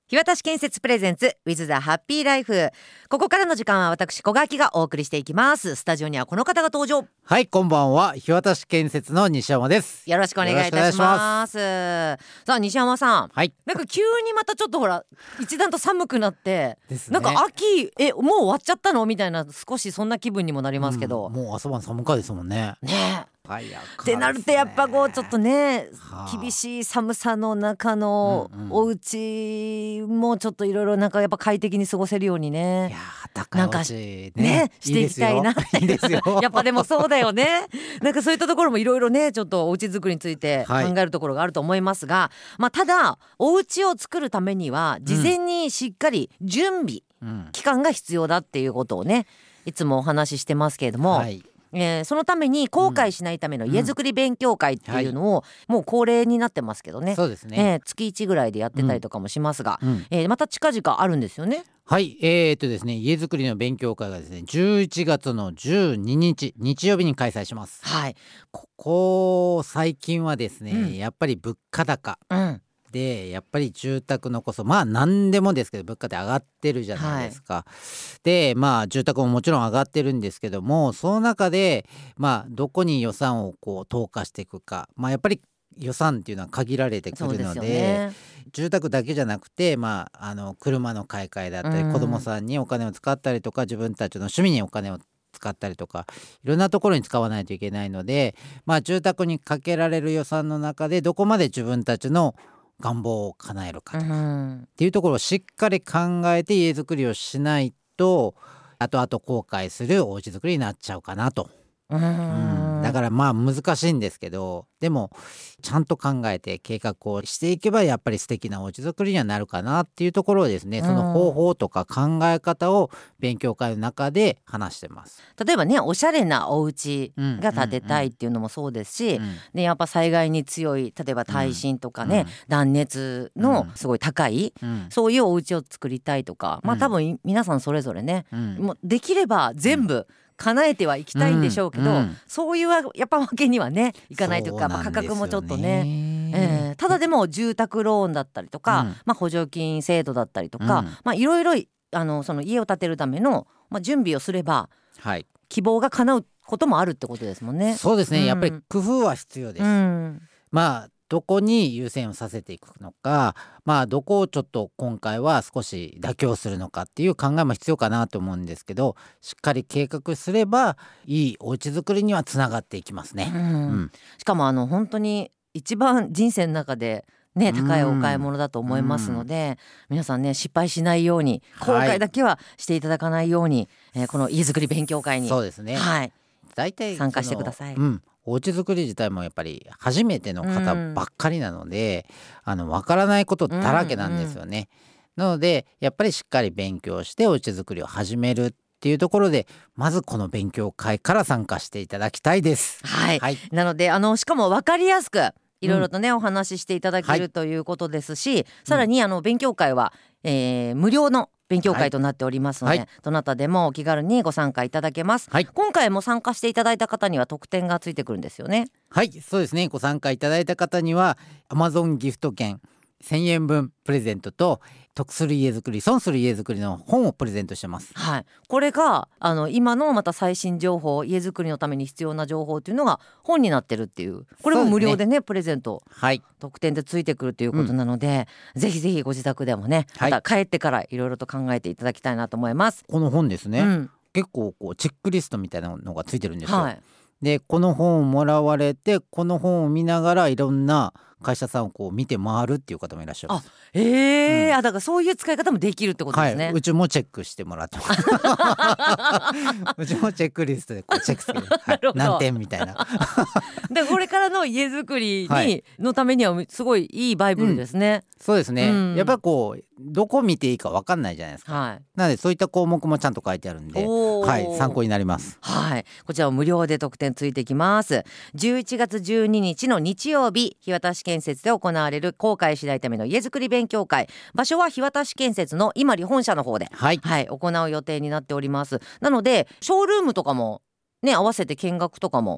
日渡建設プレゼンツ with the happy life。 ここからの時間は私小垣がお送りしていきます。スタジオにはこの方が登場。 はい、こんばんは。日渡建設の西山です。 よろしくお願いいたします。さあ西山さん、 はい、 なんか急にまたちょっとほら一段と寒くなってですね、 なんか秋もう終わっちゃったのみたいな、少しそんな気分にもなりますけど、 もう朝晩寒かですもんね。 ねえ早かってなるとやっぱこうちょっとね、 はあ、 厳しい寒さの中のお家もちょっといろいろなんかやっぱ快適に過ごせるようにね、 いや高いお家ねしていきたいな。 いいですよやっぱでもそうだよね。なんかそういったところもいろいろね、ちょっとお家作りについて考えるところがあると思いますが、まあただお家を作るためには事前にしっかり準備、期間が必要だっていうことをね、いつもお話ししてますけれども、 はい、 そのために後悔しないための家づくり勉強会っていうのをもう恒例になってますけどね、 そうですね、 月1ぐらいでやってたりとかもしますが、また近々あるんですよね。 はい、ですね、家づくりの勉強会がですね11月の12日日曜日に開催します。 はい、 ここ最近はですね、やっぱり物価高、でやっぱり住宅のこそまあ何でもですけど物価って上がってるじゃないですか、でまあ住宅ももちろん上がってるんですけども、その中でまあどこに予算をこう投下していくか、まあやっぱり予算っていうのは限られてくるの で、住宅だけじゃなくて、まあ、車の買い替えだったり、子どもさんにお金を使ったりとか、自分たちの趣味にお金を使ったりとか、いろんなところに使わないといけないので、まあ住宅にかけられる予算の中でどこまで自分たちの願望を叶えるかとか、っていうところをしっかり考えて家づくりをしないと後々後悔するお家づくりになっちゃうかなと。だからまあ難しいんですけど、でもちゃんと考えて計画をしていけばやっぱり素敵なお家づくりにはなるかなっていうところをですね、その方法とか考え方を勉強会の中で話してます。 例えばね、おしゃれなお家が建てたいっていうのもそうですし、でやっぱ災害に強い、例えば耐震とかね、断熱のすごい高い、そういうお家を作りたいとか、まあ多分皆さんそれぞれね、もうできれば全部叶えてはいきたいんでしょうけど、そういうやっぱわけにはねいかないというか、価格もちょっとね、ただでも住宅ローンだったりとか、補助金制度だったりとか、いろいろその家を建てるための、準備をすれば、希望が叶うこともあるってことですもんね。 そうですね、やっぱり工夫は必要です。まあどこに優先をさせていくのか、まあどこをちょっと今回は少し妥協するのかっていう考えも必要かなと思うんですけど、しっかり計画すればいいお家づくりにはつながっていきますね。 しかも本当に一番人生の中でね、高いお買い物だと思いますので、皆さんね失敗しないように、後悔だけはしていただかないように、この家づくり勉強会に、 そうですね、大体参加してください。 お家づくり自体もやっぱり初めての方ばっかりなので、わからないことだらけなんですよね。なのでやっぱりしっかり勉強してお家づくりを始めるっていうところで、まずこの勉強会から参加していただきたいです。 なのでしかも分かりやすくいろいろとね、お話ししていただけるということですし、さらに勉強会は、無料の勉強会となっておりますので、どなたでもお気軽にご参加いただけます。今回も参加していただいた方には特典がついてくるんですよね。 はい、そうですね。ご参加いただいた方には Amazon ギフト券1000円分プレゼントと、得する家づくり損する家づくりの本をプレゼントしてます。 これが今のまた最新情報、家づくりのために必要な情報というのが本になってるっていう、これも無料でねプレゼント、特典でついてくるということなので、ぜひぜひご自宅でもね、また帰ってからいろいろと考えていただきたいなと思います。 この本ですね、結構こうチェックリストみたいなのがついてるんですよ。でこの本をもらわれて、この本を見ながらいろんな会社さんをこう見て回るっていう方もいらっしゃるんです。 だからそういう使い方もできるってことですね。 うちもチェックしてもらってますうちもチェックリストでこうチェックして、何点みたいなでこれからの家づくりのためにはすごいいいバイブルですね。 そうですね、やっぱりこうどこ見ていいか分かんないじゃないですか、なのでそういった項目もちゃんと書いてあるんで、参考になります。 こちらも無料で特典ついてきます。11月12日の日曜日、日渡建設で行われる後悔しないための家づくり勉強会、場所は日渡建設の今里本社の方で、行う予定になっております。なのでショールームとかもね合わせて見学とかも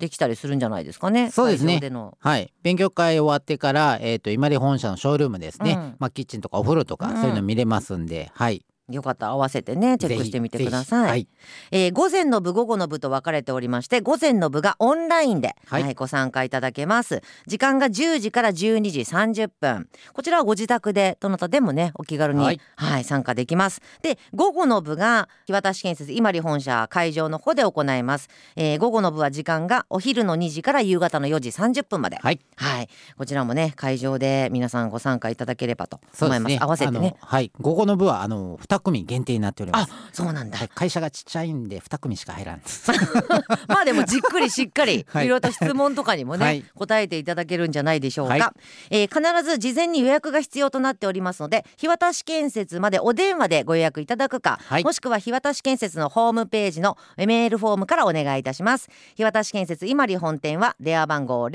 できたりするんじゃないですかね。 そうですね。 会場での、 はい、勉強会終わってから、今里本社のショールームですね、キッチンとかお風呂とか、そういうの見れますんで、はい、 よかったら合わせてねチェックしてみてください。 はい、 午前の部午後の部と分かれておりまして、午前の部がオンラインで、 はいはい、ご参加いただけます。時間が10時から12時30分。こちらはご自宅でどなたでもねお気軽に、 はいはい、参加できます。で午後の部が日渡建設今里本社会場の方で行います。午後の部は時間がお昼の2時から夕方の4時30分まで、 はいはい、こちらもね会場で皆さんご参加いただければと思います。合わせてね、 はい、午後の部は2組限定になっております。 あ、そうなんだ、 はい、会社がちっちゃいんで2組しか入らんまあでもじっくりしっかり、 はいいろいろと質問とかにもね、 はい、 答えていただけるんじゃないでしょうか。 は必ず事前に予約が必要となっておりますので、日渡建設までお電話でご予約いただくか、 はい、 もしくは日渡建設のホームページのメールフォームからお願いいたします。日渡建設今里本店は電話番号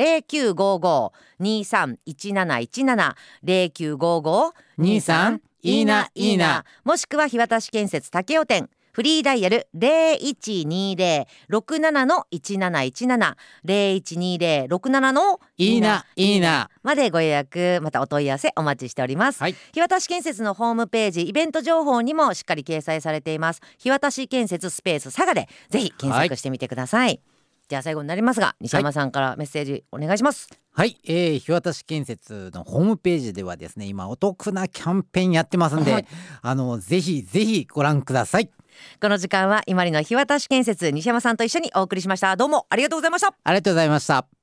0955-231717 0955-23 いいないいな、 もしくは日渡建設武雄店フリーダイヤル 0120-67-1717 0120-67 いいないいなまでご予約またお問い合わせお待ちしております。 はい、 日渡建設のホームページイベント情報にもしっかり掲載されています。日渡建設スペース佐賀でぜひ検索してみてください。じゃあ最後になりますが西山さんからメッセージお願いします。 はい、日渡建設のホームページではですね今お得なキャンペーンやってますんで、 はい、 ぜひぜひご覧ください。 この時間は今里の日渡建設西山さんと一緒にお送りしました。どうもありがとうございました。 ありがとうございました。